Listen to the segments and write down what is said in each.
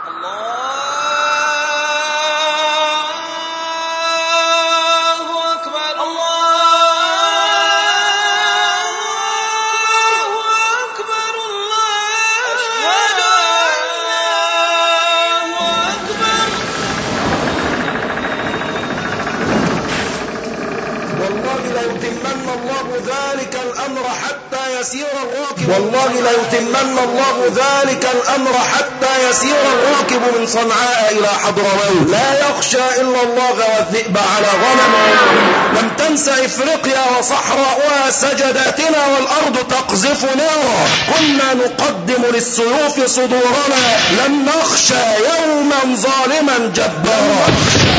والله ليتمن الله ذلك الأمر حتى يسير الراكب من صنعاء إلى حضرموت لا يخشى إلا الله والذئب على غنم. لم تنس إفريقيا وصحراؤها سجداتنا والأرض تقذف نارا. كنا نقدم للسيوف صدورنا. لم نخشى يوما ظالما جبارا.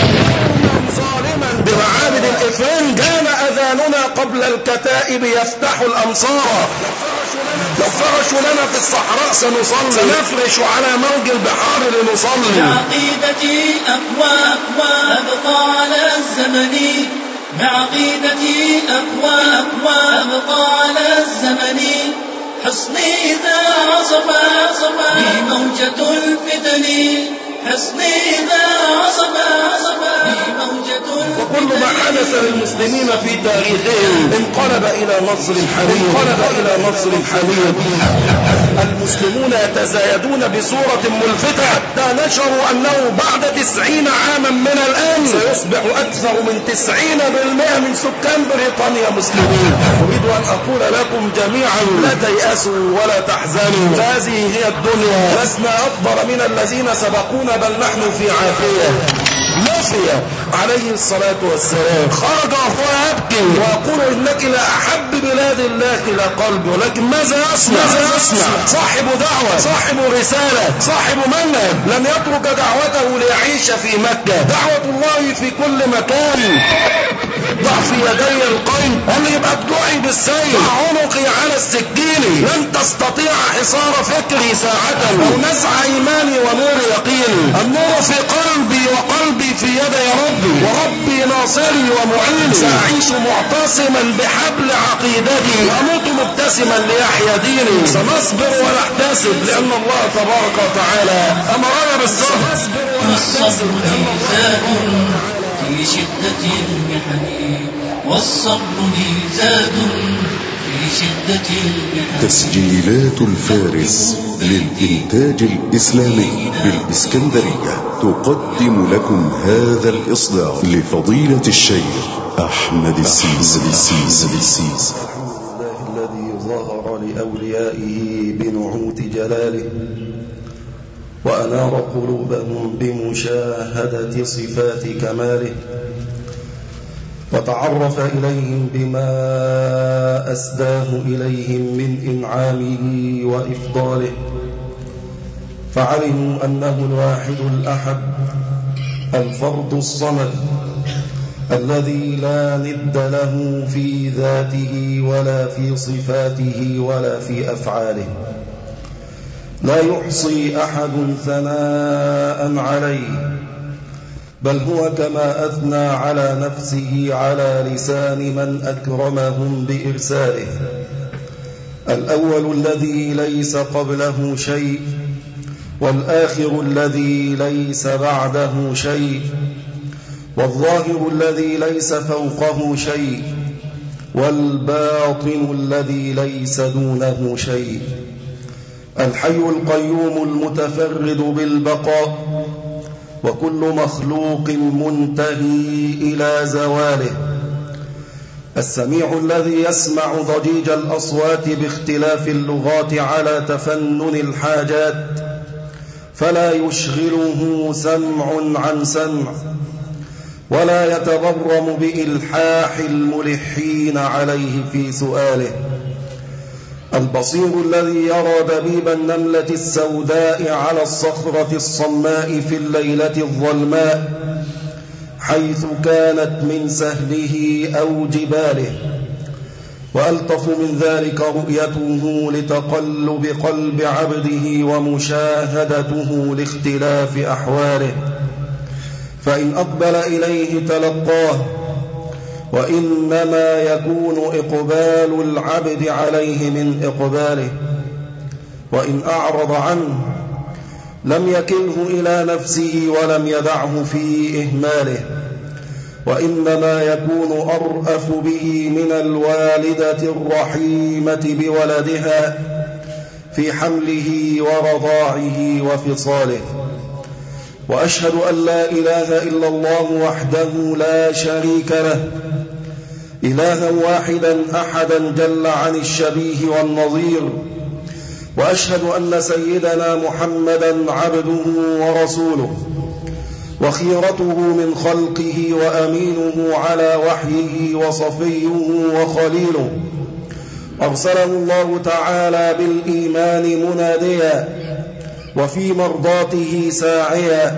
بمعابد الإفرين كان أذاننا قبل الكتائب يفتح الأمصار. لو فرشوا لنا في الصحراء سنصلي. سنفرش على موج البحار لنصلي. بعقيدتي أقوى أبقى على الزمن. بعقيدتي أقوى أبقى على الزمن. حصني إذا عصف بي موجة الفتن. حصني إذا عصف بي موجة الفتن. وكل ما حدث للمسلمين في تاريخهم انقلب إلى نصر حميد. المسلمون يتزايدون بصورة ملفتة حتى نشروا أنه بعد 90 عاما من الآن سيصبح أكثر من 90% من سكان بريطانيا مسلمين. أريد أن أقول لكم جميعا لا تيأسوا ولا تحزنوا. هذه هي الدنيا. لسنا أفضل من الذين سبقونا بل نحن في عافية. موسى عليه الصلاة والسلام خرج وهو يبكي ويقول إنك لأحب بلاد الله إلى قلبي، ولكن ماذا أصنع؟ صاحب دعوة، صاحب رسالة، صاحب منهج لن يترك دعوته ليعيش في مكة. دعوة الله في كل مكان. ضع في يدي القيد قال لي يبقى ادعي بالسيف. ضع عنقي على السكين. لن تستطيع حصار فكري ساعة أو نزع إيماني ونور يقيني. النور في قلبي وقلبي في يدي ربي، وربي ناصري ومعيني. سأعيش معتصما بحبل عقيدتي وأموت مبتسما ليحيى ديني. سنصبر ونحتسب لأن الله تبارك وتعالى أمرنا بالصبر. والصبر ميزان في شدة المحن. والصبر ميزان في شدة المحن. تسجيلات الفارس للإنتاج الإسلامي بالإسكندرية تقدم لكم هذا الإصدار لفضيلة الشيخ أحمد السيسي. الحمد لله الذي ظهر لأوليائه بنعوت جلاله وأنار قلوبهم بمشاهدة صفات كماله، وتعرف إليهم بما أسداه إليهم من إنعامه وإفضاله، فعلموا أنه الواحد الأحد الفرد الصمد الذي لا ند له في ذاته ولا في صفاته ولا في أفعاله. لا يحصي أحد ثناء عليه، بل هو كما أثنى على نفسه على لسان من أكرمهم بإرساله. الأول الذي ليس قبله شيء، والآخر الذي ليس بعده شيء، والظاهر الذي ليس فوقه شيء، والباطن الذي ليس دونه شيء. الحي القيوم المتفرد بالبقاء، وكل مخلوق منتهي إلى زواله. السميع الذي يسمع ضجيج الأصوات باختلاف اللغات على تفنن الحاجات، فلا يشغله سمع عن سمع، ولا يتبرم بإلحاح الملحين عليه في سؤاله. البصير الذي يرى دبيب النملة السوداء على الصخرة الصماء في الليلة الظلماء حيث كانت من سهله أو جباله. وألطف من ذلك رؤيته لتقلب قلب عبده ومشاهدته لاختلاف أحواله، فإن أقبل إليه تلقاه، وإنما يكون إقبال العبد عليه من إقباله، وإن أعرض عنه لم يكله إلى نفسه ولم يدعه في إهماله، وإنما يكون أرأف به من الوالدة الرحيمة بولدها في حمله ورضاعه وفصاله. وأشهد أن لا إله إلا الله وحده لا شريك له، إلها واحدا أحدا جل عن الشبيه والنظير. وأشهد أن سيدنا محمدا عبده ورسوله وخيرته من خلقه وأمينه على وحيه وصفيه وخليله، أرسله الله تعالى بالإيمان مناديا وفي مرضاته ساعيا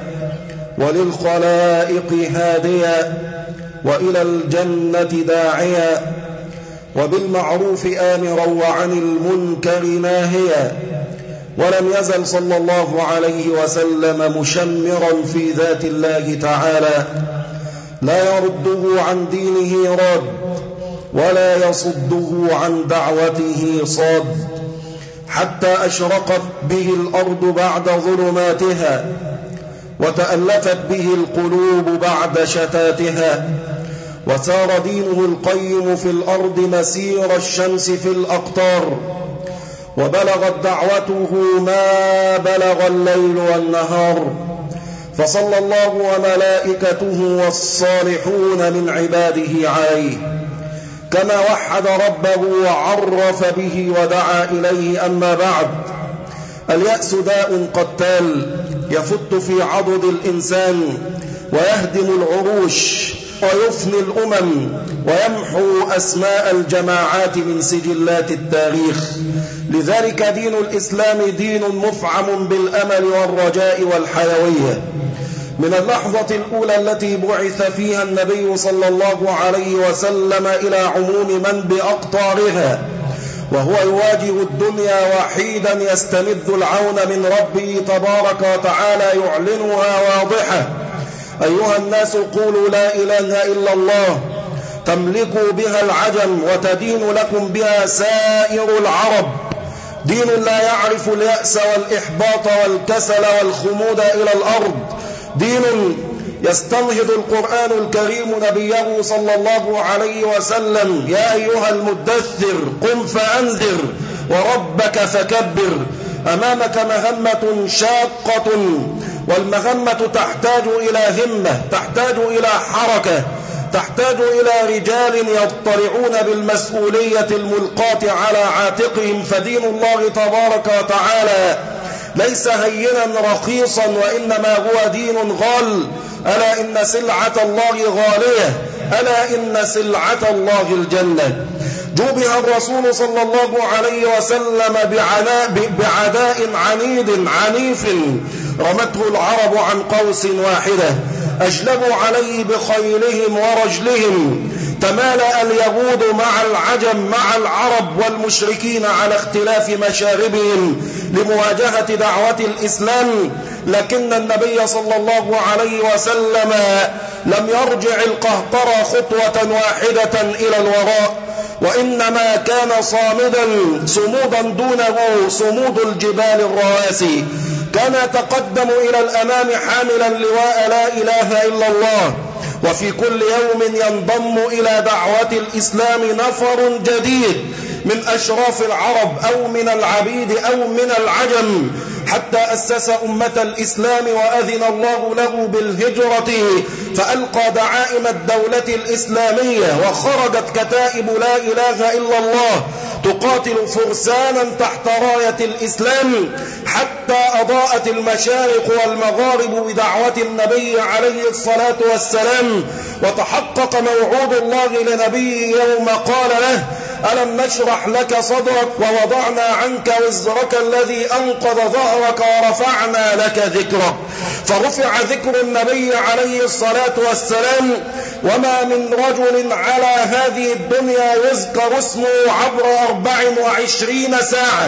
وللخلائق هاديا وإلى الجنة داعيا وبالمعروف آمرا وعن المنكر ناهيا. ولم يزل صلى الله عليه وسلم مشمرا في ذات الله تعالى، لا يرده عن دينه راد ولا يصده عن دعوته صاد، حتى أشرقت به الأرض بعد ظلماتها وتألفت به القلوب بعد شتاتها، وسار دينه القيم في الأرض مسير الشمس في الأقطار، وبلغت دعوته ما بلغ الليل والنهار. فصلى الله وملائكته والصالحون من عباده عليه، كما وحد ربه وعرف به ودعا إليه. أما بعد، اليأس داء قتال يفت في عضد الإنسان ويهدم العروش ويفني الأمم ويمحو أسماء الجماعات من سجلات التاريخ. لذلك دين الإسلام دين مفعم بالأمل والرجاء والحيوية. من اللحظة الأولى التي بعث فيها النبي صلى الله عليه وسلم إلى عموم من بأقطارها، وهو يواجه الدنيا وحيدا يستمد العون من ربه تبارك وتعالى يعلنها واضحة: أيها الناس قولوا لا إله إلا الله تملكوا بها العجم وتدين لكم بها سائر العرب. دين لا يعرف اليأس والإحباط والكسل والخمود إلى الأرض. دين يستنهض القرآن الكريم نبيه صلى الله عليه وسلم: يا أيها المدثر قم فأنذر وربك فكبر. أمامك مهمة شاقة، والمهمة تحتاج إلى همة، تحتاج إلى حركة، تحتاج إلى رجال يضطرعون بالمسؤولية الملقاة على عاتقهم. فدين الله تبارك وتعالى ليس هينا رخيصا، وإنما هو دين غال. ألا إن سلعة الله غالية، ألا إن سلعة الله الجنة. جوبها الرسول صلى الله عليه وسلم بعداء عنيد عنيف رمته العرب عن قوس واحدة، أجلبوا عليه بخيلهم ورجلهم. تمالأ اليهود مع العجم مع العرب والمشركين على اختلاف مشاربهم لمواجهة دعوة الإسلام، لكن النبي صلى الله عليه وسلم لم يرجع القهقرى خطوة واحدة إلى الوراء، وإنما كان صامدا صمودا دونه صمود الجبال الرواسي. كان يتقدم إلى الأمام حاملا لواء لا إله إلا الله. وفي كل يوم ينضم إلى دعوة الإسلام نفر جديد من أشراف العرب أو من العبيد أو من العجم، حتى أسس أمة الإسلام وأذن الله له بالهجرة، فألقى دعائم الدولة الإسلامية، وخرجت كتائب لا إله إلا الله تقاتل فرسانا تحت راية الإسلام، حتى أضاءت المشارق والمغارب بدعوة النبي عليه الصلاة والسلام. وتحقق موعود الله لنبيه يوم قال له: ألم نشرح لك صدرك ووضعنا عنك وزرك الذي أنقض ظهرك ورفعنا لك ذكرك. فرفع ذكر النبي عليه الصلاة والسلام، وما من رجل على هذه الدنيا يذكر اسمه عبر 24 ساعة.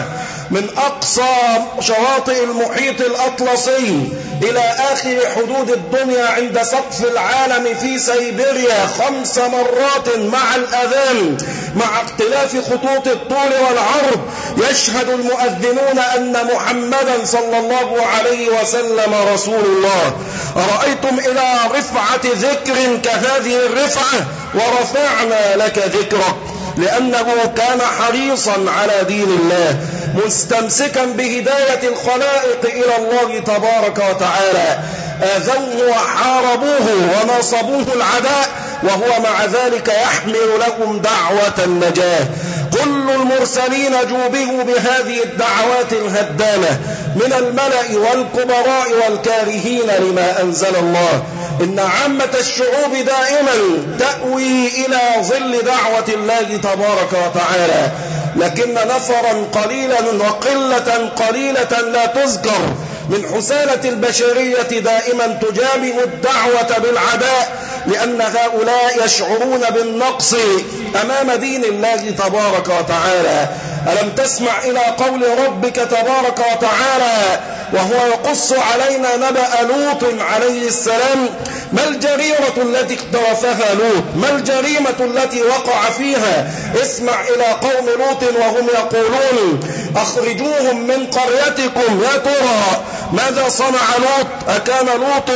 من أقصى شواطئ المحيط الأطلسي إلى آخر حدود الدنيا عند سقف العالم في سيبيريا 5 مرات مع الأذان، مع اختلاف خطوط الطول والعرض، يشهد المؤذنون أن محمدا صلى الله عليه وسلم رسول الله. أرأيتم إلى رفعة ذكر كهذه الرفعة؟ ورفعنا لك ذكرك، لأنه كان حريصا على دين الله، مستمسكا بهداية الخلائق إلى الله تبارك وتعالى. آذوه وحاربوه ونصبوه العداء، وهو مع ذلك يحمل لهم دعوة النجاة. كل المرسلين جوبهوا بهذه الدعوات الهدامة من الملأ والكبراء والكارهين لما أنزل الله. إن عامة الشعوب دائما تأوي إلى ظل دعوة الله تبارك وتعالى، لكن نفرا قليلا وقلة قليلة لا تذكر من حسالة البشرية دائما تجابه الدعوة بالعداء، لأن هؤلاء يشعرون بالنقص أمام دين الله تبارك وتعالى. ألم تسمع إلى قول ربك تبارك وتعالى وهو يقص علينا نبأ لوط عليه السلام؟ ما الجريمة التي اقترفها لوط؟ ما الجريمة التي وقع فيها؟ اسمع إلى قوم لوط وهم يقولون أخرجوهم من قريتكم. يا ترى ماذا صنع لوط؟ أكان لوط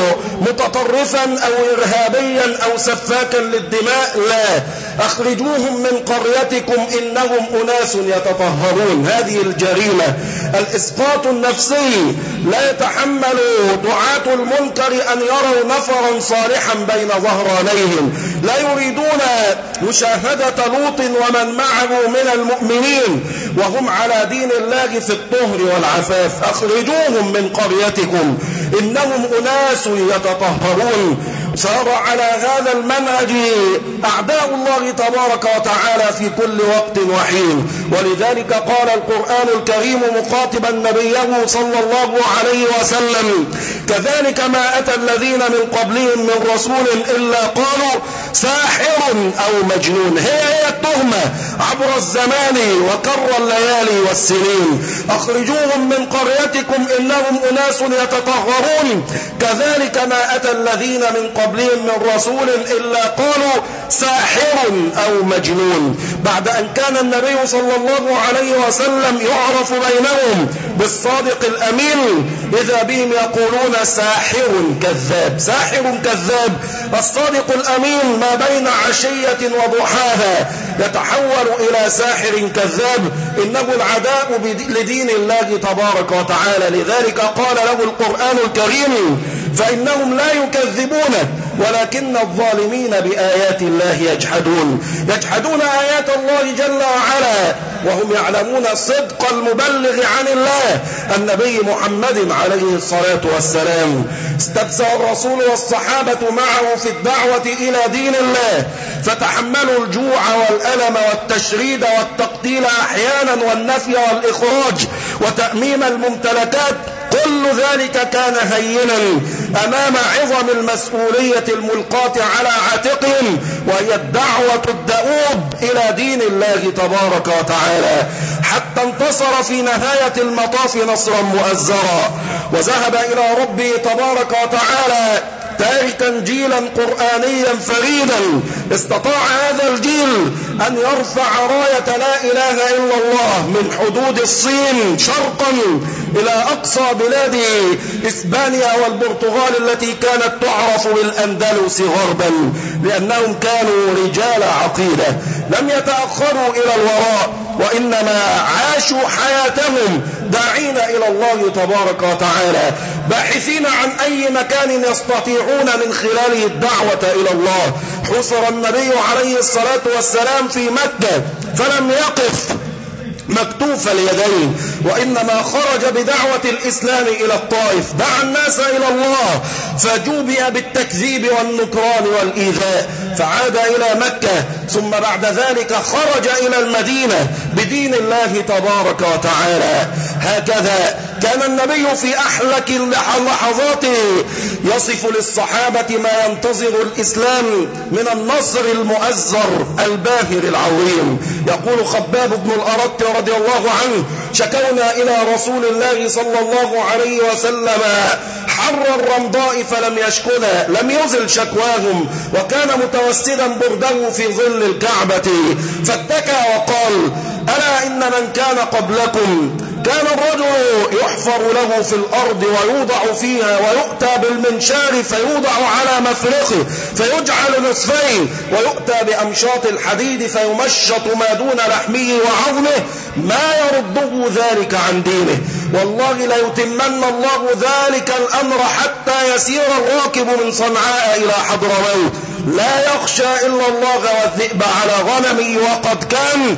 متطرفا أو إرهابيا أو سفاكا للدماء؟ لا، أخرجوهم من قريتكم إنهم أناس يتطهرون. هذه الجريمة، الإسقاط النفسي. لا يتحمل دعاة المنكر أن يروا نفرا صالحا بين ظهرانيهم، لا يريدون مشاهدة لوط ومن معه من المؤمنين وهم على دين الله في الطهر والعفاف. أخرجوهم من قريتكم إنهم أناس يتطهرون. سار على هذا المنهج أعداء الله تبارك وتعالى في كل وقت وحين، ولذلك قال القرآن الكريم مخاطبا نبيه صلى الله عليه وسلم كذلك ما أتى الذين من قبلهم من رسول إلا قالوا ساحر أو مجنون. هي التهمة عبر الزمان وكر الليالي والسنين. أخرجوهم من قريتكم إنهم أناس يتطهرون. كذلك ما أتى الذين من قبلهم من رسول إلا قالوا ساحر أو مجنون. بعد أن كان النبي صلى الله عليه وسلم يعرف بينهم بالصادق الأمين، إذا بهم يقولون ساحر كذاب. ساحر كذاب. الصادق الأمين ما بين عشية وضحاها يتحول إلى ساحر كذاب. إنه العداء لدين الله تبارك وتعالى. لذلك قال له القرآن الكريم فإنهم لا يكذبونه ولكن الظالمين بآيات الله يجحدون آيات الله جل وعلا وهم يعلمون صدق المبلغ عن الله النبي محمد عليه الصلاة والسلام. استبسل الرسول والصحابة معه في الدعوة إلى دين الله، فتحملوا الجوع والألم والتشريد والتقتيل أحيانا والنفي والإخراج وتأميم الممتلكات. كل ذلك كان هينا أمام عظم المسؤولية الملقاة على عاتقهم، وهي الدعوة الدؤوب إلى دين الله تبارك وتعالى، حتى انتصر في نهاية المطاف نصرا مؤزرا وذهب إلى ربه تبارك وتعالى تاركا جيلا قرآنيا فريدا. استطاع هذا الجيل أن يرفع راية لا إله إلا الله من حدود الصين شرقا إلى أقصى بلاد إسبانيا والبرتغال التي كانت تعرف بالأندلس غربا، لأنهم كانوا رجال عقيدة لم يتأخروا إلى الوراء، وإنما عاشوا حياتهم داعين إلى الله تبارك وتعالى، باحثين عن أي مكان يستطيعون من خلاله الدعوة إلى الله. حصر النبي عليه الصلاة والسلام في مكة فلم يقف مكتوف اليدين، وإنما خرج بدعوة الإسلام إلى الطائف، دعا الناس إلى الله فجوبي بالتكذيب والنكران والإيذاء، فعاد إلى مكة، ثم بعد ذلك خرج إلى المدينة بدين الله تبارك وتعالى. هكذا كان النبي في أحلك لحظاته يصف للصحابة ما ينتظر الإسلام من النصر المؤزر الباهر العظيم. يقول خباب بن الأرت رضي الله عنه: شكونا إلى رسول الله صلى الله عليه وسلم حر الرمضاء فلم يشكنا، لم يزل شكواهم، وكان متوسدا برده في ظل الكعبة، فاتكى وقال: ألا إن من كان قبلكم كان الرجل يحفر له في الأرض ويوضع فيها، ويؤتى بالمنشار فيوضع على مفرقه فيجعل نصفين، ويؤتى بأمشاط الحديد فيمشط ما دون لحمه وعظمه، ما يرده ذلك عن دينه. والله ليتمن الله ذلك الأمر حتى يسير الراكب من صنعاء إلى حضرموت لا يخشى إلا الله والذئب على غنمه، وقد كان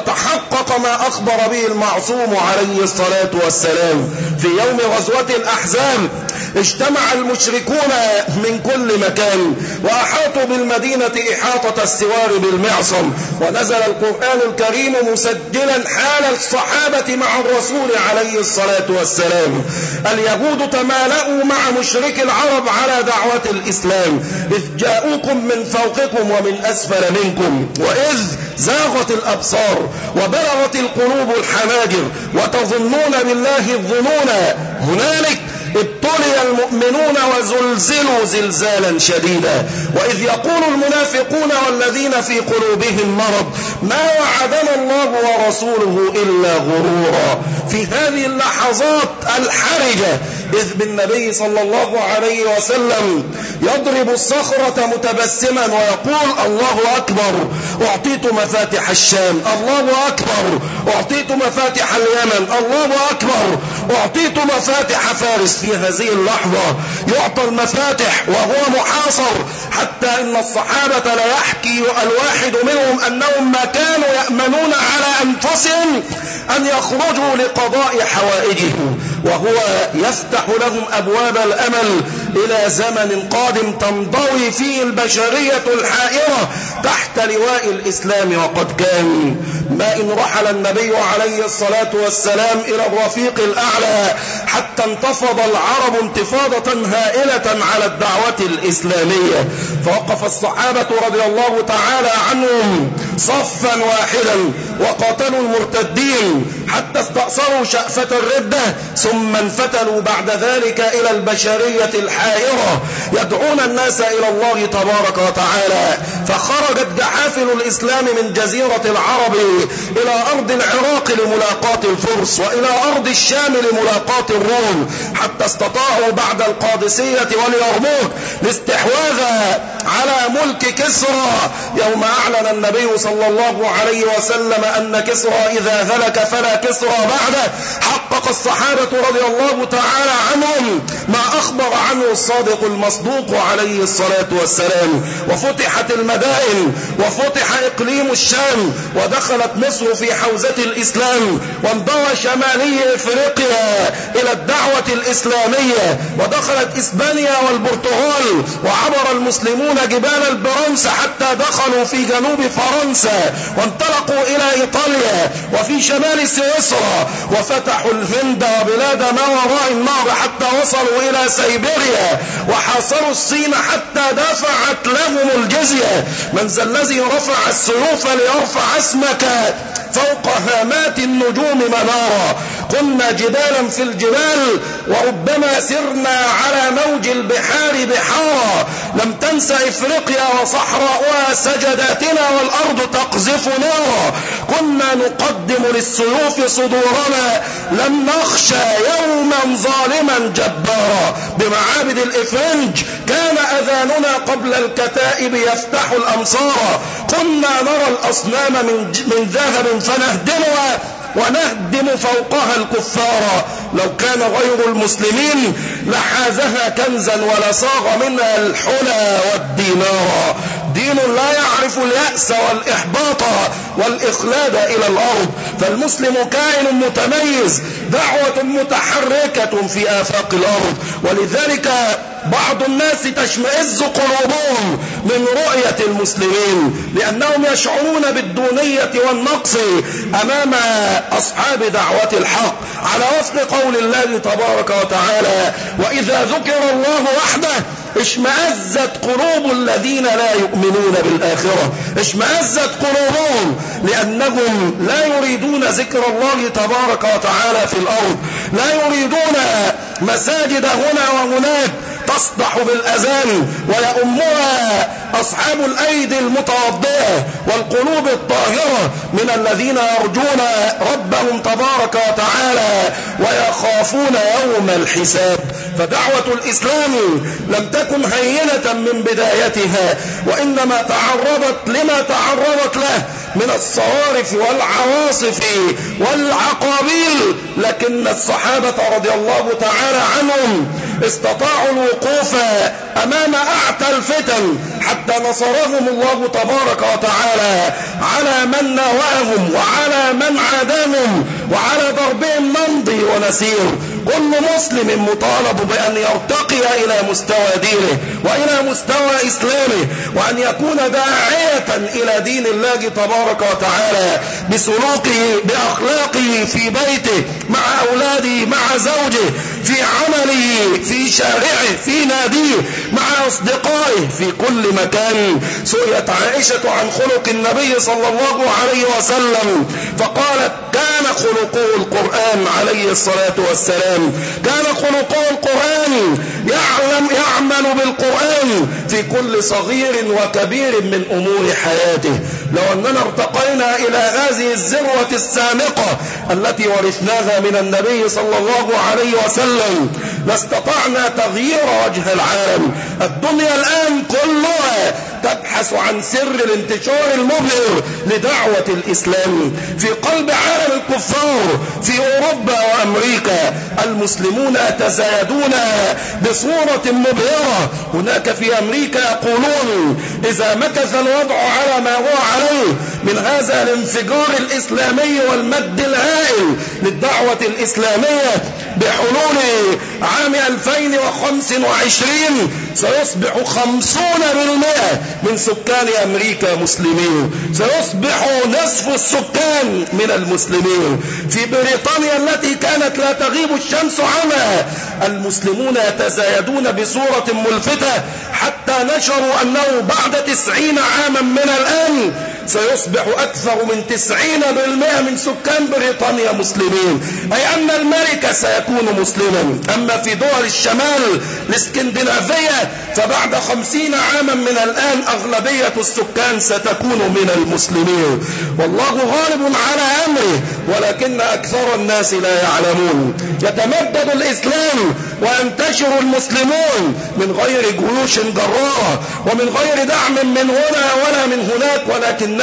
وتحقق ما أخبر به المعصوم عليه الصلاة والسلام. في يوم غزوة الأحزاب اجتمع المشركون من كل مكان وأحاطوا بالمدينة إحاطة السوار بالمعصم، ونزل القرآن الكريم مسجلا حال الصحابة مع الرسول عليه الصلاة والسلام. اليهود تمالأوا مع مشرك العرب على دعوة الإسلام، إذ جاءوكم من فوقكم ومن أسفل منكم، وإذ زاغت الأبصار وبلغت القلوب الحناجر وتظنون بالله الظنون، هنالك ابتلي المؤمنون وزلزلوا زلزالا شديدا. وإذ يقول المنافقون والذين في قلوبهم مرض ما وعدنا الله ورسوله إلا غرورا. في هذه اللحظات الحرجة إذ بالنبي صلى الله عليه وسلم يضرب الصخرة متبسما ويقول: الله أكبر، أعطيت مفاتح الشام، الله أكبر، أعطيت مفاتح اليمن، الله أكبر، أعطيت مفاتح فارس. في هذه اللحظة يعطى المفاتح وهو محاصر، حتى إن الصحابة لا يحكي الواحد منهم أنهم ما كانوا يأمنون على أنفسهم أن يخرجوا لقضاء حوائجهم، وهو يفتح لهم أبواب الأمل إلى زمن قادم تنضوي فيه البشرية الحائرة تحت لواء الإسلام. وقد كان ما إن رحل النبي عليه الصلاة والسلام إلى الرفيق الأعلى حتى انتفض العرب انتفاضة هائلة على الدعوة الإسلامية، فوقف الصحابة رضي الله تعالى عنهم صفا واحدا وقاتلوا المرتدين حتى استأصلوا شأفة الردة، ثم انفتلوا بعد ذلك إلى البشرية الحائرة يدعون الناس إلى الله تبارك وتعالى. فخرجت جحافل الإسلام من جزيرة العرب إلى أرض العراق لملاقاة الفرس، وإلى أرض الشام لملاقاة الروم، حتى استطاعوا بعد القادسية واليرموك الاستحواذ على ملك كسرى، يوم أعلن النبي صلى الله عليه وسلم أن كسرى إذا هلك فلا كسرى بعده. حقق الصحابة رضي الله تعالى عنهم ما أخبر عنه الصادق المصدوق عليه الصلاة والسلام، وفتحت المدائن وفتح إقليم الشام، ودخلت مصر في حوزة الإسلام، وانضوى شمالي إفريقيا إلى الدعوة الإسلامية، ودخلت إسبانيا والبرتغال، وعبر المسلمون جبال البرنس حتى دخلوا في جنوب فرنسا، وانطلقوا إلى إيطاليا وفي شمال سويسرا، وفتحوا الهند وبلاد ما وراء النهر حتى وصلوا إلى سيبيريا، وحاصروا الصين حتى دفعت لهم الجزية. من ذا الذي رفع السيوف ليرفع اسمك فوق هامات النجوم منارا؟ كنا جبالا في الجبال وربما سرنا على موج البحار بحارا. لم تنس إفريقيا وصحراؤها سجداتنا والأرض تقذف نارا. كنا نقدم للسيوف صدورنا، لم نخشى يوما ظالما جبارا. بمعابد الإفرنج كان أذاننا قبل الكتائب يفتح الأمصار. كنا نرى الأصنام من ذهب فنهدمها ونهدم فوقها الكفار. لو كان غير المسلمين لحازها كنزا ولصاغ منها الحلى والدينار. دين لا يعرف اليأس والإحباط والإخلاد إلى الأرض، فالمسلم كائن متميز دعوة متحركة في آفاق الأرض. ولذلك بعض الناس تشمئز قلوبهم من رؤية المسلمين، لأنهم يشعرون بالدونية والنقص أمام أصحاب دعوة الحق، على وفق قول الله تبارك وتعالى: وإذا ذكر الله وحده اشمأزت قلوب الذين لا يؤمنون بالآخرة. اشمأزت قلوبهم لأنهم لا يريدون ذكر الله تبارك وتعالى في الأرض، لا يريدون مساجد هنا وهناك تصدح بالأذان ويؤمها أصحاب الأيدي المتوضئة والقلوب الطاهرة من الذين يرجون ربهم تبارك وتعالى ويخافون يوم الحساب. فدعوة الإسلام لم تكن هينة من بدايتها، وإنما تعرضت لما تعرضت له من الصوارف والعواصف والعقابيل، لكن الصحابة رضي الله تعالى عنهم استطاعوا الوقوف أمام أعتى الفتن حتى نصرهم الله تبارك وتعالى على من ناواهم وعلى من عاداهم وعلى ضربهم نمضي ونسير. كل مسلم مطالب بأن يرتقي إلى مستوى دينه وإلى مستوى إسلامه، وأن يكون داعية إلى دين الله تبارك وتعالى بسلوكه بأخلاقه في بيته مع أولاده مع زوجه في عمله في شارعه في ناديه مع أصدقائه في كل مكان. سئلت عائشة عن خلق النبي صلى الله عليه وسلم فقالت: كان خلقه القرآن عليه الصلاة والسلام، كان خلقه القرآن، يعمل بالقرآن في كل صغير وكبير من أمور حياته. لو أننا ارتقينا إلى هذه الذروة السامقة التي ورثناها من النبي صلى الله عليه وسلم لاستطعنا تغيير وجه العالم. الدنيا الآن كلها تبحث عن سر الانتشار المبهر لدعوة الإسلام في قلب عالم الكفار في أوروبا وأمريكا. المسلمون يتزايدون بصورة مبهرة. هناك في أمريكا يقولون إذا مكث الوضع على ما هو عليه من هذا الانفجار الإسلامي والمد الهائل للدعوة الإسلامية بحلول عام 2025 سيصبح 50% من سكان أمريكا مسلمين، سيصبح نصف السكان من المسلمين. في بريطانيا التي كانت لا تغيب الشمس عنها المسلمون يتزايدون بصورة ملفتة حتى نشروا أنه بعد 90 عاما من الآن سيصبح أكثر من 90% من سكان بريطانيا مسلمين، أي أن الملك سيكون مسلما. أما في دول الشمال الاسكندنافية فبعد 50 عاما من الآن أغلبية السكان ستكون من المسلمين. والله غالب على أمره ولكن أكثر الناس لا يعلمون. يتمدد الإسلام وينتشر المسلمون من غير جيوش جرارة ومن غير دعم من هنا ولا من هناك، ولكنه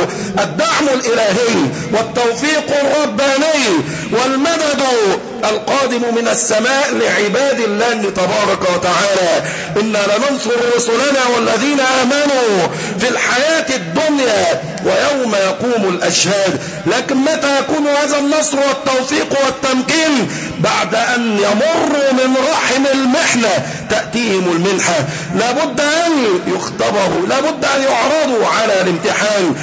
الدعم الإلهي والتوفيق الرباني والمدد القادم من السماء لعباد الله تبارك وتعالى. إنا لننصر رسلنا والذين آمنوا في الحياة الدنيا ويوم يقوم الأشهاد. لكن متى يكون هذا النصر والتوفيق والتمكين؟ بعد أن يمروا من رحم المحنة تأتيهم المنحة. لابد أن يختبروا، لابد أن يعرضوا على الامتحان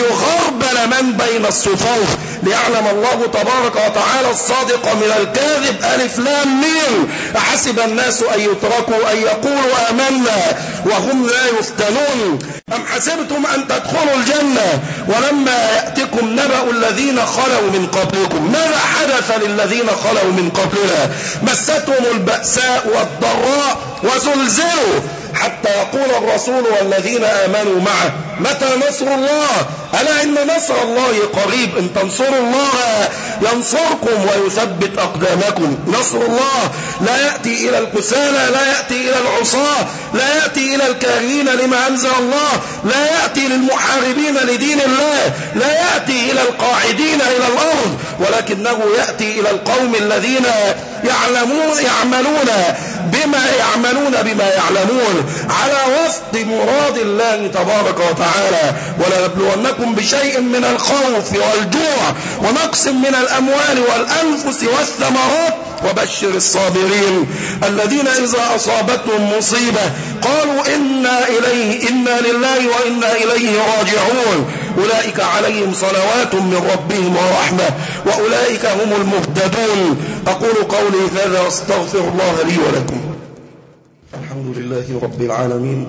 ليغربل من بين الصفوف، ليعلم الله تبارك وتعالى الصادق من الكاذب. ألف لام ميم. أحسب الناس أن يتركوا أن يقولوا آمنا وهم لا يفتنون أم حسبتم أن تدخلوا الجنة ولما يأتكم نبأ الذين خلوا من قبلكم. ماذا حدث للذين خلوا من قبلنا؟ مستهم البأساء والضراء وزلزلوا حتى يقول الرسول والذين آمنوا معه متى نصر الله؟ ألا إن نصر الله قريب. إن تنصروا الله ينصركم ويثبت أقدامكم. نصر الله لا يأتي إلى الكسالى، لا يأتي إلى العصاة، لا يأتي إلى الكارهين لما أنزل الله، لا يأتي للمحاربين لدين الله، لا يأتي إلى القاعدين إلى الأرض، ولكنه يأتي إلى القوم الذين يعملون بما يعملون بما يعلمون على وفق مراد الله تبارك وتعالى. ولنبلونكم بشيء من الخوف والجوع ونقص من الأموال والأنفس والثمرات وبشر الصابرين الذين إذا أصابتهم مصيبة قالوا إنا لله وإنا إليه راجعون أولئك عليهم صلوات من ربهم ورحمة وأولئك هم المهتدون. أقول قولي هذا واستغفر الله لي ولكم. الحمد لله رب العالمين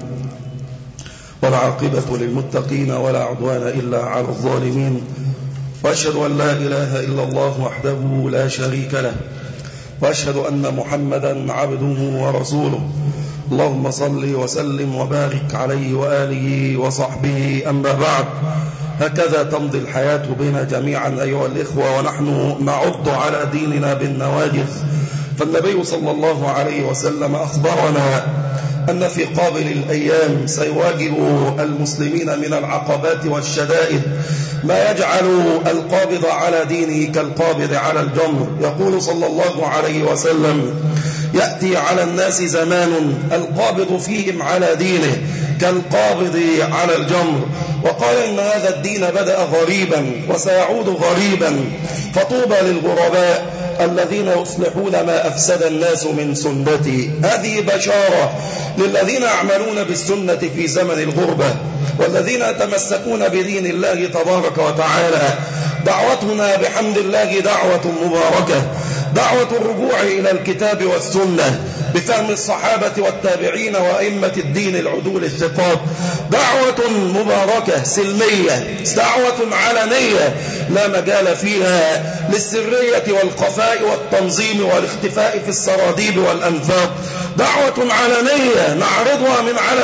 والعاقبة للمتقين ولا عدوان إلا على الظالمين، وأشهد أن لا إله إلا الله وحده لا شريك له، وأشهد أن محمدا عبده ورسوله. اللهم صل وسلم وبارك عليه وآله وصحبه. أما بعد، هكذا تمضي الحياة بنا جميعا أيها الإخوة ونحن نعض على ديننا بالنواجذ. فالنبي صلى الله عليه وسلم أخبرنا أن في قابل الأيام سيواجه المسلمين من العقبات والشدائد ما يجعل القابض على دينه كالقابض على الجمر. يقول صلى الله عليه وسلم: يأتي على الناس زمان القابض فيهم على دينه كالقابض على الجمر. وقال إن هذا الدين بدأ غريبا وسيعود غريبا، فطوبى للغرباء الذين يصلحون ما أفسد الناس من سنتي. هذه بشارة للذين يعملون بالسنة في زمن الغربة والذين يتمسكون بدين الله تبارك وتعالى. دعوتنا بحمد الله دعوة مباركة، دعوة الرجوع إلى الكتاب والسنة بفهم الصحابة والتابعين وأئمة الدين العدول الثقات. دعوة مباركة سلمية، دعوة علنية لا مجال فيها للسرية والخفاء والتنظيم والاختفاء في السراديب والأنفاق. دعوة علنية نعرضها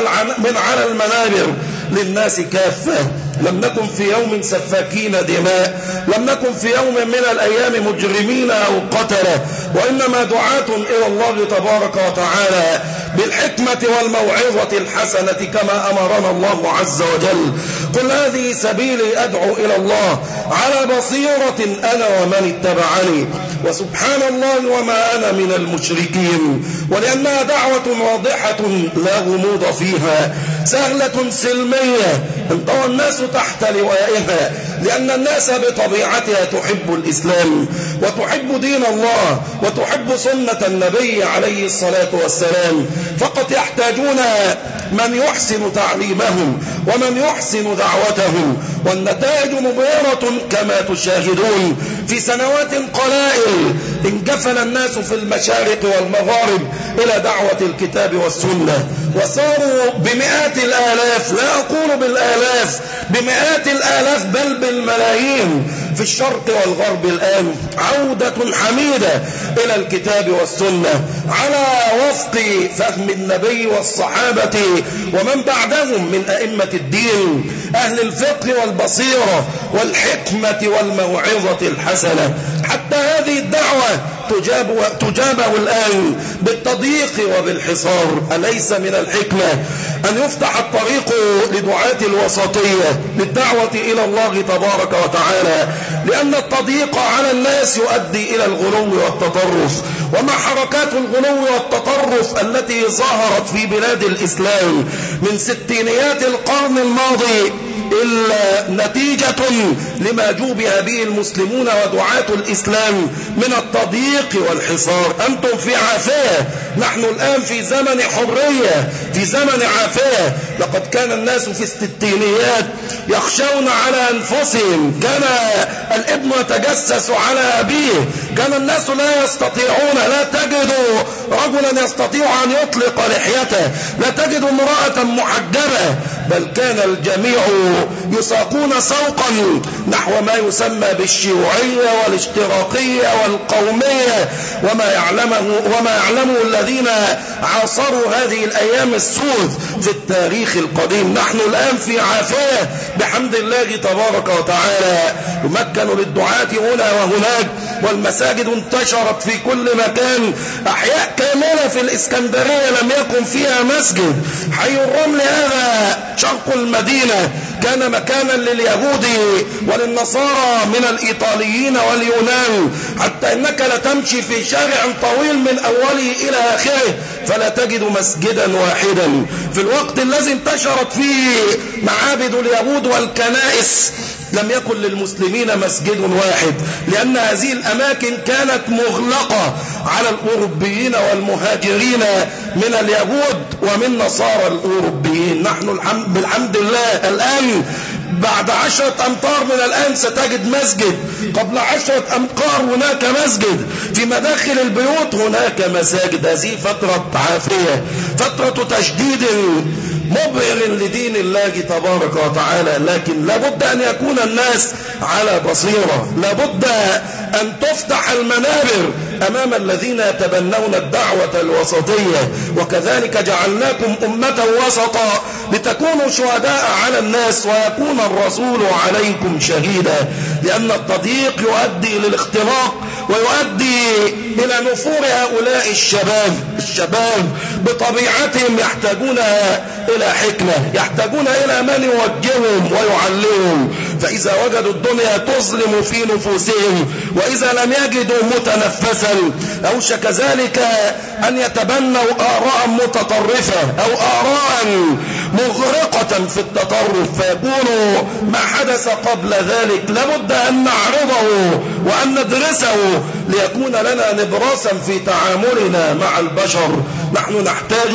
من على المنابر للناس كافة. لم نكن في يوم سفاكين دماء، لم نكن في يوم من الأيام مجرمين أو قتلة، وإنما دعاة إلى الله تبارك وتعالى بالحكمة والموعظة الحسنة كما أمرنا الله عز وجل. قل هذه سبيلي أدعو إلى الله على بصيرة أنا ومن اتبعني وسبحان الله وما أنا من المشركين. ولأنها دعوة واضحة لا غموض فيها، سهلة سلمية انطوى الناس تحت لوائها، لأن الناس بطبيعتها تحب الإسلام وتحب دين الله وتحب سنة النبي عليه الصلاة والسلام. فقط يحتاجون من يحسن تعليمهم ومن يحسن دعوتهم، والنتائج مبهرة كما تشاهدون. في سنوات قلائل انجفل الناس في المشارق والمغارب إلى دعوة الكتاب والسنة، وصاروا بمئات الآلاف، لا أقول بالآلاف، بمئات الآلاف بل بالملايين في الشرق والغرب. الآن عودة حميدة إلى الكتاب والسنة على وفق فهم النبي والصحابة ومن بعدهم من أئمة الدين أهل الفقه والبصيرة والحكمة والموعظة الحسنة. حتى هذه الدعوة تجابه الآن بالتضييق وبالحصار. أليس من الحكمة أن يفتح الطريق لدعاة الوسطية للدعوة إلى الله تبارك وتعالى؟ لأن التضييق على الناس يؤدي إلى الغلو والتطرف، وما حركات الغلو والتطرف التي ظهرت في بلاد الإسلام من ستينيات القرن الماضي إلا نتيجة لما جوبها به المسلمون ودعاة الإسلام من التضييق والحصار. أنتم في عافية، نحن الآن في زمن حرية، في زمن عافية. لقد كان الناس في الستينيات يخشون على أنفسهم، كان الابن يتجسس على أبيه، كان الناس لا يستطيعون، لا تجد رجلا يستطيع أن يطلق لحيته، لا تجد امرأة محجبة، بل كان الجميع يساقون سوقا نحو ما يسمى بالشيوعية والاشتراكية والقومية وما يعلمه الذين عاصروا هذه الأيام السود في التاريخ القديم. نحن الآن في عافية بحمد الله تبارك وتعالى، يمكن للدعاة هنا وهناك، والمساجد انتشرت في كل مكان. أحياء كاملة في الإسكندرية لم يكن فيها مسجد. حي الرمل هذا شرق المدينة كان مكانا لليهود وللنصارى من الإيطاليين واليونان، حتى إنك لتمشي في شارع طويل من أوله إلى آخره فلا تجد مسجدا واحدا. في الوقت الذي انتشرت فيه معابد اليهود والكنائس لم يكن للمسلمين مسجد واحد، لأن هذه الأماكن كانت مغلقة على الأوروبيين والمهاجرين من اليهود ومن نصارى الأوروبيين. نحن بالحمد لله الآن بعد 10 أمتار من الآن ستجد مسجد، قبل 10 أمتار هناك مسجد، في مداخل البيوت هناك مساجد. هذه فترة عافية، فترة تشديد مبهر لدين الله تبارك وتعالى، لكن لابد أن يكون الناس على بصيرة، لابد أن تفتح المنابر أمام الذين يتبنون الدعوة الوسطية. وكذلك جعلناكم أمة وسطا لتكونوا شهداء على الناس ويكون الرسول عليكم شهيدا، لأن التضييق يؤدي للاختراق ويؤدي إلى نفور هؤلاء الشباب بطبيعتهم يحتاجون إلى حكمة، يحتاجون إلى من يوجههم ويعلمهم. فإذا وجدوا الدنيا تظلم في نفوسهم وإذا لم يجدوا متنفسا أوشك ذلك أن يتبنوا آراء متطرفة أو آراء مغرقة في التطرف، فيكون ما حدث قبل ذلك لابد أن نعرضه وأن ندرسه ليكون لنا نبراسا في تعاملنا مع البشر. نحن نحتاج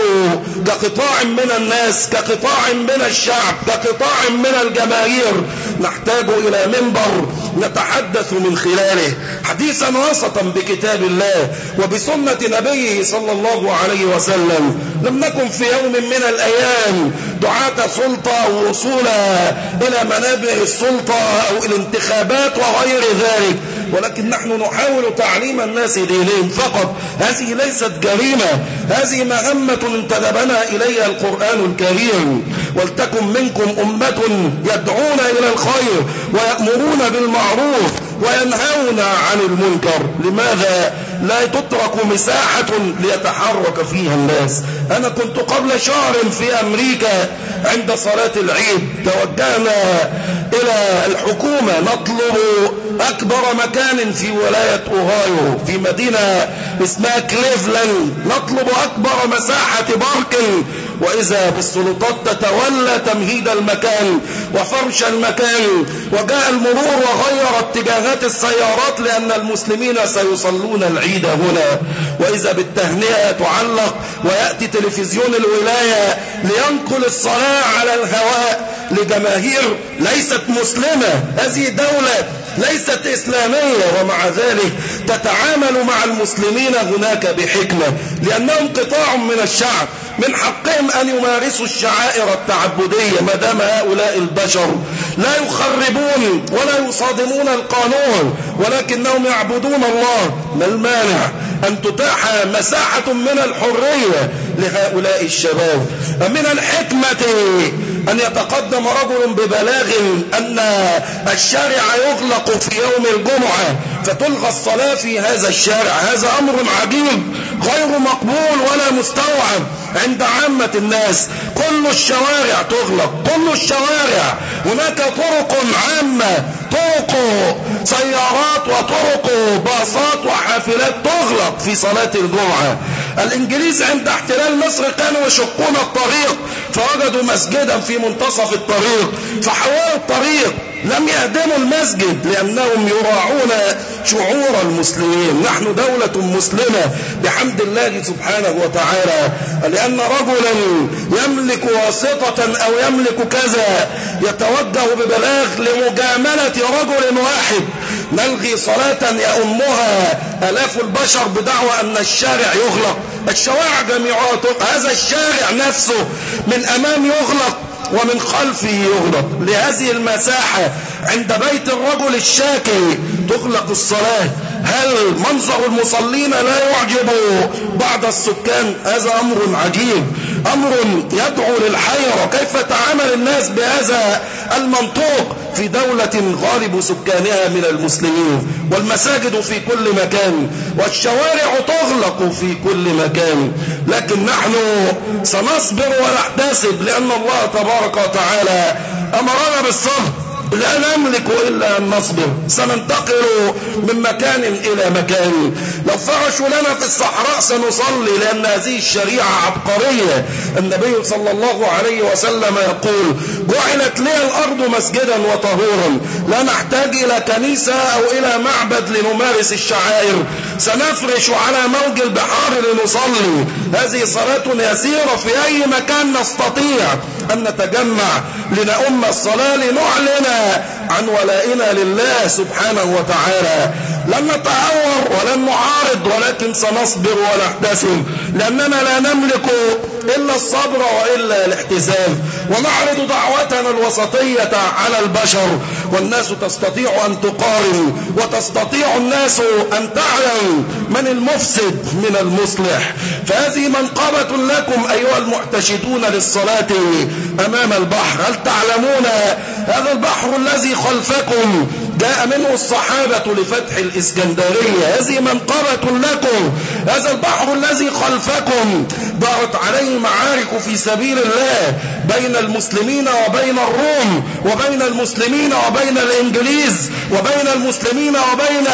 كقطاع من الناس، كقطاع من الشعب، كقطاع من الجماهير، نحتاج إلى منبر نتحدث من خلاله حديثا وسطا بكتاب الله وبسنة نبيه صلى الله عليه وسلم. لم نكن في يوم من الأيام دعاة سلطة ووصولا إلى منابر السلطة أو الانتخابات وغير ذلك، ولكن نحن نحاول تعليم الناس دينهم فقط. هذه ليست جريمة، هذه مهمة انتدبنا إليها القرآن الكريم. ولتكن منكم أمة يدعون إلى الخير ويأمرون بالمعروف وينهون عن المنكر. لماذا لا تترك مساحة ليتحرك فيها الناس؟ أنا كنت قبل شهر في أمريكا عند صلاة العيد، توجهنا إلى الحكومة نطلب أكبر مكان في ولاية أوهايو في مدينة اسمها كليفلاند، نطلب أكبر مساحة باركنج، وإذا بالسلطات تتولى تمهيد المكان وفرش المكان، وجاء المرور وغير اتجاهات السيارات لأن المسلمين سيصلون العيد هنا، وإذا بالتهنئة تعلق ويأتي تلفزيون الولاية لينقل الصلاة على الهواء لجماهير ليست مسلمة. هذه دولة ليست إسلامية، ومع ذلك تتعامل مع المسلمين هناك بحكمة، لأنهم قطاع من الشعب، من حقهم أن يمارسوا الشعائر التعبدية ما دام هؤلاء البشر لا يخربون ولا يصادمون القانون ولكنهم يعبدون الله. ما المانع أن تتاح مساحة من الحرية لهؤلاء الشباب؟ من الحكمة أن يتقدم رجل ببلاغ أن الشارع يغلق في يوم الجمعة فتلغى الصلاة في هذا الشارع. هذا أمر عجيب غير مقبول ولا مستوعب عند عامة الناس. كل الشوارع تغلق، كل الشوارع، هناك طرق عامة، طرق سيارات وطرق باصات وحافلات تغلق في صلاة الجمعة. الإنجليز عند احتلال مصر كانوا يشقون الطريق فوجدوا مسجدا في منتصف الطريق فحولوا الطريق، لم يهدموا المسجد لأنهم يراعون شعور المسلمين. نحن دولة مسلمة بحمد الله سبحانه وتعالى، لأن رجلا يملك واسطة أو يملك كذا يتوجه ببلاغ لمجاملة رجل واحد نلغي صلاة يأمها آلاف البشر بدعوى أن الشارع يغلق. الشوارع جميعها هذا الشارع نفسه من أمام يغلق ومن خلفه يغلق. لهذه المساحة عند بيت الرجل الشاكي تغلق الصلاة. هل منظر المصلين لا يعجب بعض السكان؟ هذا أمر عجيب، أمر يدعو للحيرة. كيف تعامل الناس بهذا المنطوق في دولة غالب سكانها من المسلمين؟ والمساجد في كل مكان والشوارع تغلق في كل مكان. لكن نحن سنصبر ونحتسب لأن الله تبارك وتعالى أمرنا بالصبر، لا نملك إلا أن نصبر. سننتقل من مكان إلى مكان. لو فرشوا لنا في الصحراء سنصلي، لأن هذه الشريعة عبقرية. النبي صلى الله عليه وسلم يقول: جعلت لي الأرض مسجدا وطهورا، لا نحتاج إلى كنيسة أو إلى معبد لنمارس الشعائر، سنفرش على موج البحار لنصلي. هذه صلاة يسيرة في أي مكان نستطيع أن نتجمع لنؤم الصلاة لنعلن عن ولائنا لله سبحانه وتعالى. لن نتعور ولن نعارض، ولكن سنصبر ونحتسب، لأننا لا نملك إلا الصبر وإلا الاحتساب، ونعرض دعوتنا الوسطية على البشر. والناس تستطيع أن تقارن، وتستطيع الناس أن تعلم من المفسد من المصلح. فهذه منقبة لكم أيها المحتشدون للصلاة أمام البحر. هل تعلمون هذا البحر الذي خلفكم جاء منه الصحابة لفتح الإسكندرية؟ هذه منقبة لكم. هذا البحر الذي خلفكم دارت عليه معارك في سبيل الله بين المسلمين وبين الروم، وبين المسلمين وبين الإنجليز، وبين المسلمين وبين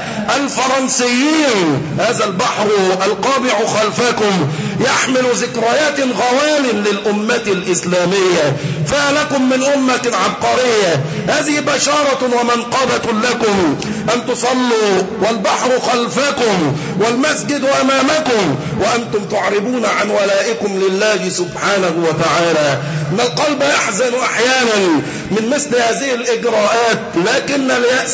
الفرنسيين. هذا البحر القابع خلفكم يحمل ذكريات غوال للأمة الإسلامية، فلكم من أمة عبقرية. هذه بشارة ومنقبة لكم أن تصلوا والبحر خلفكم والمسجد أمامكم وأنتم تعربون عن ولائكم لله سبحانه وتعالى. إن القلب يحزن أحيانا من مثل هذه الإجراءات، لكن اليأس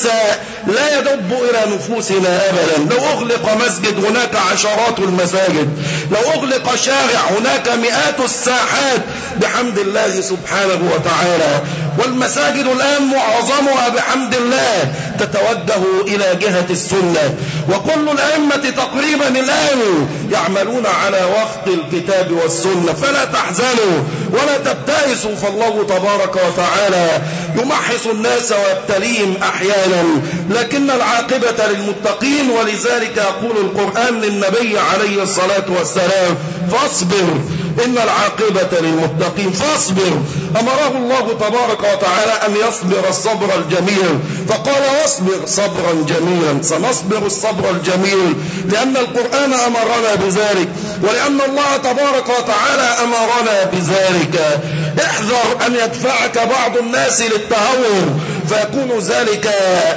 لا يدب إلى نفوسنا أبدا. لو أغلق مسجد هناك عشرات المساجد، لو أغلق شارع هناك مئات الساحات بحمد الله سبحانه وتعالى. والمساجد الآن معظمها بحمد الله تتوجه إلى جهة السنة، وكل الأئمة تقريبا الآن يعملون على وفق الكتاب والسنة. فلا تحزنوا ولا تبتئسوا، فالله تبارك وتعالى يمحص الناس ويبتليهم أحيانا، لكن العاقبة للمتقين. ولذلك يقول القرآن للنبي عليه الصلاة والسلام: فاصبر إن العاقبة للمتقين. فاصبر، أمره الله تبارك وتعالى أن يصبر الصبر الجميل، فقال: واصبر صبرا جميلا. سنصبر الصبر الجميل لأن القرآن أمرنا بذلك، ولأن الله تبارك وتعالى أمرنا بذلك. احذر أن يدفعك بعض الناس للتهور، فيكون ذلك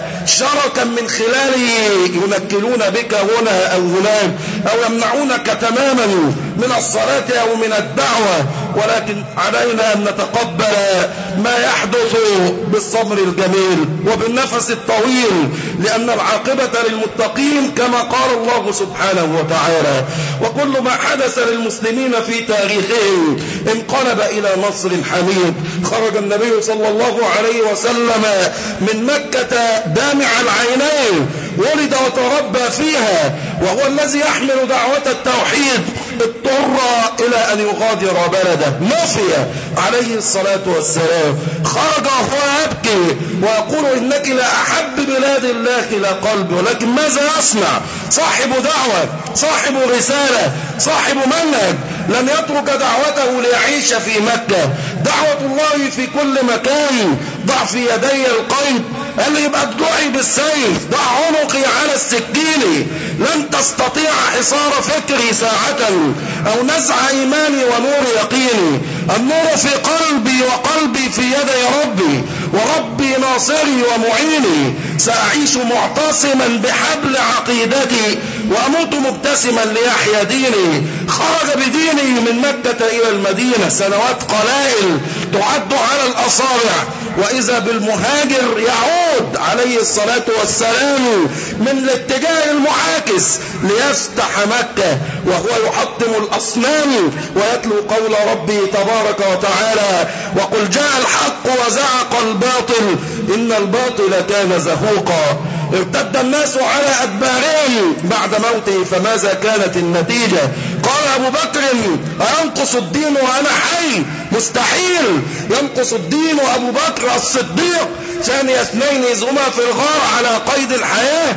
شركا من خلاله ينكلون بك هنا أو هناك، أو يمنعونك تماما من الصلاة أو من الدعوة. ولكن علينا أن نتقبل ما يحدث بالصبر الجميل وبالنفس الطويل، لأن العاقبة للمتقين كما قال الله سبحانه وتعالى. وكل ما حدث للمسلمين في تاريخهم انقلب إلى نصر حميد. خرج النبي صلى الله عليه وسلم من مكة دامع العينين، ولد وتربى فيها، وهو الذي يحمل دعوة التوحيد، اضطر إلى أن يغادر بلده. نفي عليه الصلاة والسلام، خرج وهو يبكي ويقول: إنك لأحب بلاد الله إلى قلبي. ولكن ماذا يصنع؟ صاحب دعوة، صاحب رسالة، صاحب منهج، لن يترك دعوته ليعيش في مكة. دعوة الله في كل مكان. ضع في يدي القيد، قال لي يبقى ادعي بالسيف، ضع عنقي على السكين. لن تستطيع حصار فكري ساعة أو نزع إيماني ونور يقيني. النور في قلبي وقلبي في يدي ربي، وربي ناصري ومعيني. سأعيش معتصما بحبل عقيدتي وأموت مبتسما ليحيى ديني. خرج بديني من مكة إلى المدينة سنوات قلائل تعد على الأصابع، وإذا بالمهاجر يعود عليه الصلاة والسلام من الاتجاه المعاكس ليفتح مكة، وهو يحطم الأصنام ويتلو قول ربي تبارك وتعالى: وقل جاء الحق وزعق الباطل إن الباطل كان زهوقا. ارتد الناس على أدبارهم بعد موته، فماذا كانت النتيجة؟ قال أبو بكر: أينقص الدين وأنا حي؟ مستحيل ينقص الدين. وأبو بكر الصديق ثاني اثنين إذ هما في الغار على قيد الحياة،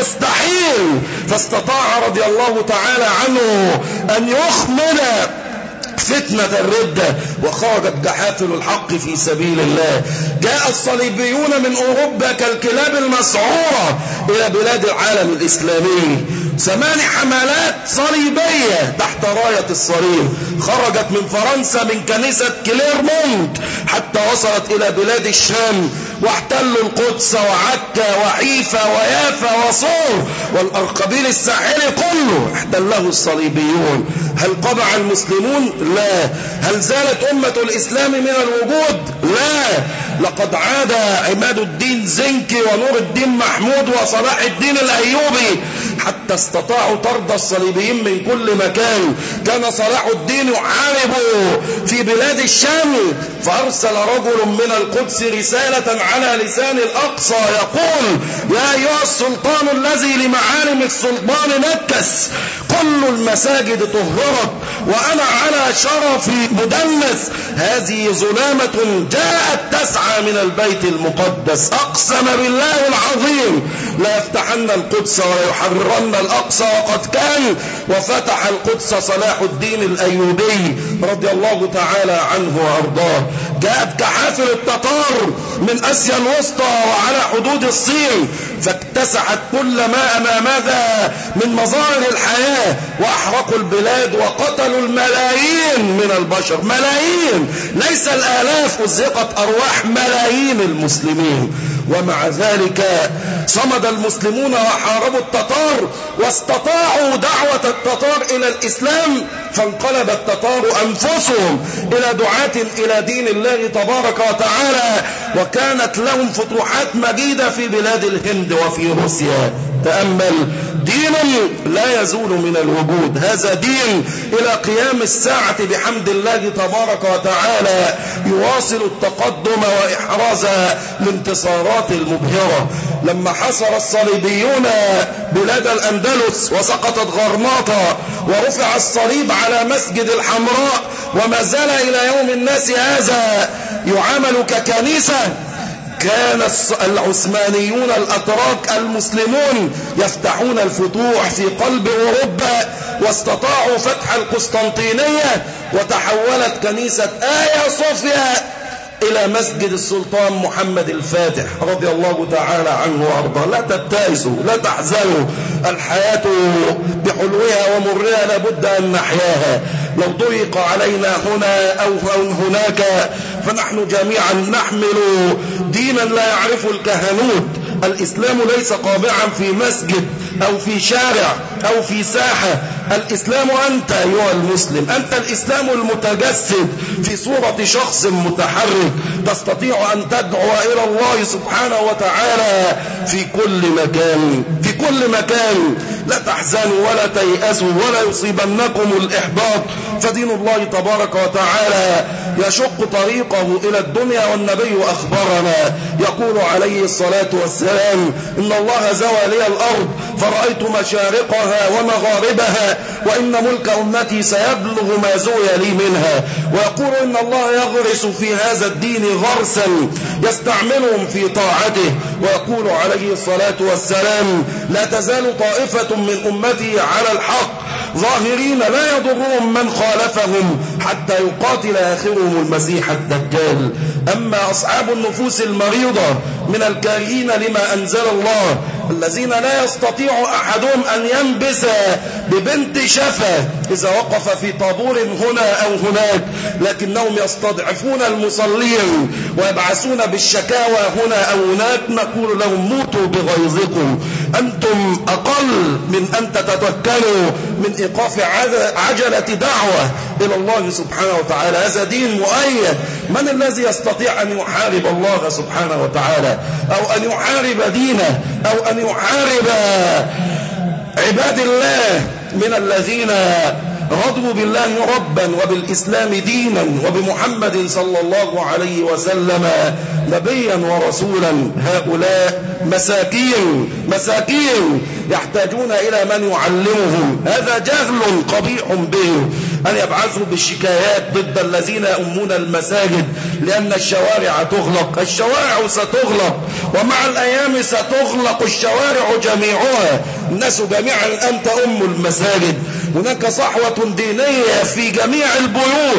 مستحيل. فاستطاع رضي الله تعالى عنه أن يخمد فتنة الردة وخرجت جحافل الحق في سبيل الله. جاء الصليبيون من أوروبا كالكلاب المسعورة إلى بلاد العالم الإسلامي. 8 حملات صليبية تحت راية الصليب خرجت من فرنسا من كنيسة كليرمونت حتى وصلت إلى بلاد الشام، واحتلوا القدس وعكا وحيفا ويافا وصور والأرقبيل الساحلي كله احتله الصليبيون. هل قبع المسلمون؟ لا. هل زالت أمة الإسلام من الوجود؟ لا. لقد عاد عماد الدين زنكي ونور الدين محمود وصلاح الدين الأيوبي حتى استطاعوا طرد الصليبيين من كل مكان. كان صلاح الدين يحارب في بلاد الشام، فأرسل رجل من القدس رسالة على لسان الأقصى يقول: يا أيها السلطان الذي لمعالم السلطان نكس، كل المساجد طهرت وأنا على شرفي مدنس، هذه ظلامة جاءت تسعى من البيت المقدس، أقسم بالله العظيم لا يفتحن القدس ولا يحررن الأقصى، وقد كان وفتح القدس صلاح الدين الأيوبي رضي الله تعالى عنه وأرضاه. جاءت كحافل التتار من آسيا الوسطى وعلى حدود الصين فاكتسحت كل ما أمامها من مظاهر الحياة وأحرقوا البلاد وقتلوا الملايين من البشر، ملايين ليس الآلاف، أزهقت أرواح ملايين المسلمين. ومع ذلك صمد المسلمون وحاربوا التتار واستطاعوا دعوة التتار إلى الإسلام، فانقلب التتار أنفسهم إلى دعاة إلى دين الله تبارك وتعالى، وكانت لهم فتوحات مجيدة في بلاد الهند وفي روسيا. تأمل، دين لا يزول من الوجود، هذا دين إلى قيام الساعة بحمد الله تبارك وتعالى يواصل التقدم وإحراز الانتصارات المبهرة. لما حصر الصليبيون بلاد الأندلس وسقطت غرناطة ورفع الصليب على مسجد الحمراء وما زال إلى يوم الناس هذا يعامل ككنيسة، كان العثمانيون الأتراك المسلمون يفتحون الفتوح في قلب أوروبا واستطاعوا فتح القسطنطينية، وتحولت كنيسة آيا صوفيا إلى مسجد السلطان محمد الفاتح رضي الله تعالى عنه وأرضاه. لا تبتئسوا، لا تحزنوا، الحياة بحلوها ومرها لابد أن نحياها. لو ضيق علينا هنا أو هناك فنحن جميعا نحمل دينا لا يعرف الكهنوت. الإسلام ليس قابعا في مسجد أو في شارع أو في ساحة، الإسلام أنت أيها المسلم، أنت الإسلام المتجسد في صورة شخص متحرك تستطيع أن تدعو إلى الله سبحانه وتعالى في كل مكان، في كل مكان. لا تحزنوا ولا تيأسوا ولا يصيبنكم الإحباط، فدين الله تبارك وتعالى يشق طريقه إلى الدنيا. والنبي أخبرنا يقول عليه الصلاة والسلام: إن الله زوى لي الأرض فرأيت مشارقها ومغاربها، وإن ملك أمتي سيبلغ ما زوي لي منها. ويقول إن الله يغرس في هذا الدين غرسا يستعملهم في طاعته. ويقول عليه الصلاة والسلام: لا تزال طائفة من أمتي على الحق ظاهرين لا يضرهم من خالفهم حتى يقاتل آخرهم المسيح الدجال. أما أصحاب النفوس المريضة من الكارهين لما أنزل الله، الذين لا يستطيع أحدهم أن ينبس ببنت شفة إذا وقف في طابور هنا أو هناك، لكنهم يستضعفون المصلين ويبعثون بالشكاوى هنا أو هناك، نقول لهم: موتوا بغيظكم، أنتم أقل من أن تتمكنوا من إيقاف عجلة دعوة إلى الله سبحانه وتعالى. هذا دين مؤيد. من الذي يستطيع أن يحارب الله سبحانه وتعالى أو أن يحارب دينه أو أن يحارب عباد الله من الذين رضوا بالله ربا وبالإسلام دينا وبمحمد صلى الله عليه وسلم نبيا ورسولا؟ هؤلاء مساكين يحتاجون إلى من يعلمهم. هذا جهل قبيح بهم أن يبعثوا بالشكايات ضد الذين يؤمون المساجد، لأن الشوارع تغلق، الشوارع ستغلق، ومع الأيام ستغلق الشوارع جميعها. الناس جميعا أن تؤم المساجد. هناك صحوة دينية في جميع البيوت،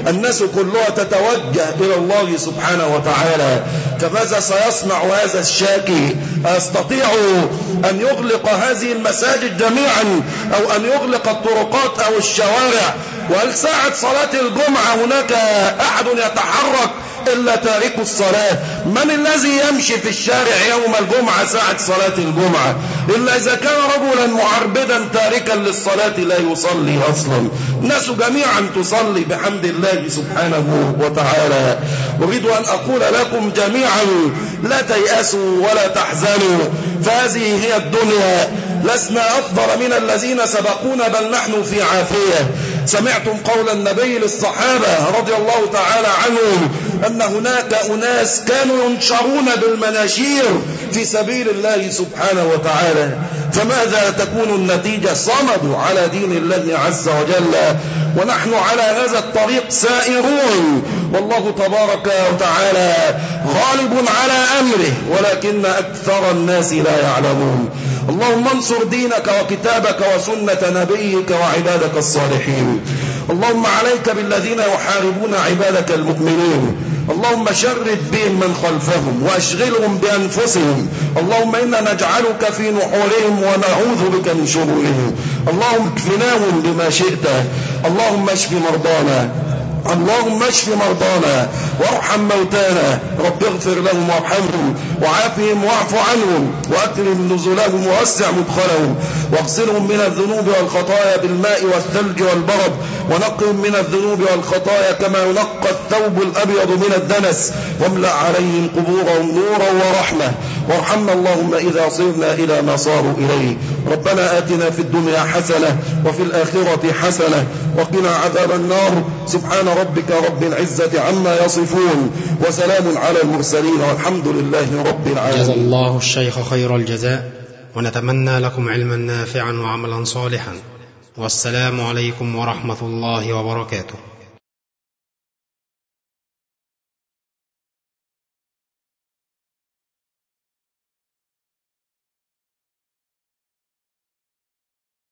الناس كلها تتوجه إلى الله سبحانه وتعالى، فماذا سيصنع هذا الشاكي؟ أستطيع أن يغلق هذه المساجد جميعا أو أن يغلق الطرقات أو الشوارع؟ وهل ساعة صلاة الجمعة هناك أحد يتحرك إلا تارك الصلاة؟ من الذي يمشي في الشارع يوم الجمعة ساعة صلاة الجمعة إلا إذا كان رجلا معربدا تاركا للصلاة لا يصلي أصلا؟ الناس جميعا تصلي بحمد الله سبحانه وتعالى. أريد أن أقول لكم جميعا لا تيأسوا ولا تحزنوا، فهذه هي الدنيا، لسنا أفضل من الذين سبقونا بل نحن في عافية. سمعتم قول النبي للصحابة رضي الله تعالى عنهم أن هناك أناس كانوا ينشرون بالمناشير في سبيل الله سبحانه وتعالى، فماذا تكون النتيجة؟ صمدوا على دين الله عز وجل، ونحن على هذا الطريق سائرون، والله تبارك وتعالى غالب على أمره ولكن أكثر الناس لا يعلمون. اللهم انصر دينك وكتابك وسنة نبيك وعبادك الصالحين. اللهم عليك بالذين يحاربون عبادك المؤمنين، اللهم شرد بهم من خلفهم واشغلهم بأنفسهم. اللهم إنا نجعلك في نحورهم ونعوذ بك من شرورهم. اللهم اكفناهم بما شئت. اللهم اشف مرضانا، اللهم اشف مرضانا وارحم موتانا. رب اغفر لهم وارحمهم وعافهم واعف عنهم واكرم نزلهم ووسع مدخلهم واغسلهم من الذنوب والخطايا بالماء والثلج والبرد، ونقهم من الذنوب والخطايا كما ينقى الثوب الأبيض من الدنس، واملأ عليهم قبورهم نورا ورحمة. وارحمنا اللهم إذا صرنا إلى ما صاروا إليه. ربنا آتنا في الدنيا حسنة وفي الآخرة حسنة وقنا عذاب النار. سبحان ربك رب العزة عما يصفون وسلام على المرسلين والحمد لله رب العالمين. جزا الله الشيخ خير الجزاء، ونتمنى لكم علما نافعا وعملا صالحا، والسلام عليكم ورحمة الله وبركاته.